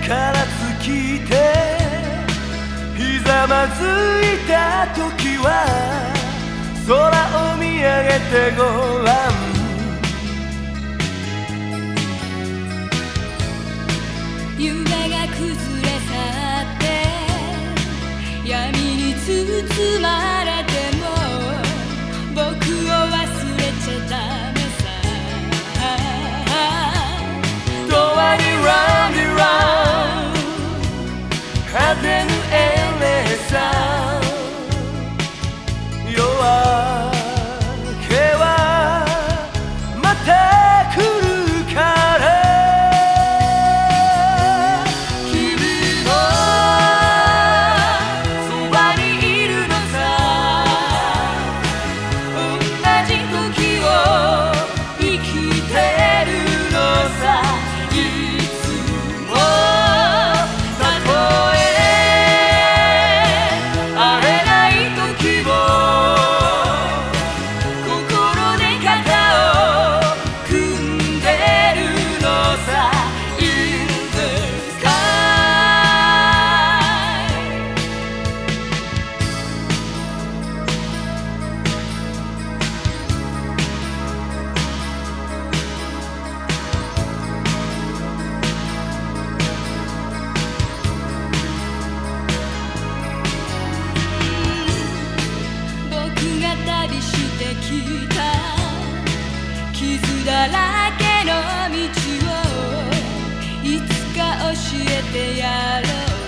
から尽きてひざまずいた時は空を見上げてごらん。 夢が崩れ去って闇に包まれても僕を忘れちゃダメさ。 永遠に Round and Round 果てぬエンレスさ。夜明けはまた来るから君のそばにいるのさ。同じ時を生きてるのさ。いつもたとえ会えない時も心で肩を組んでるのさ。In the sky 僕が旅してきた傷だらけの道をいつか教えてやろ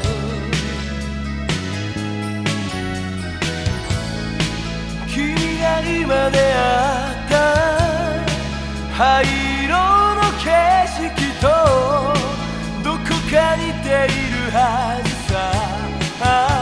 う。 君が今出会った灰色の景色とどこか似ているはずさ。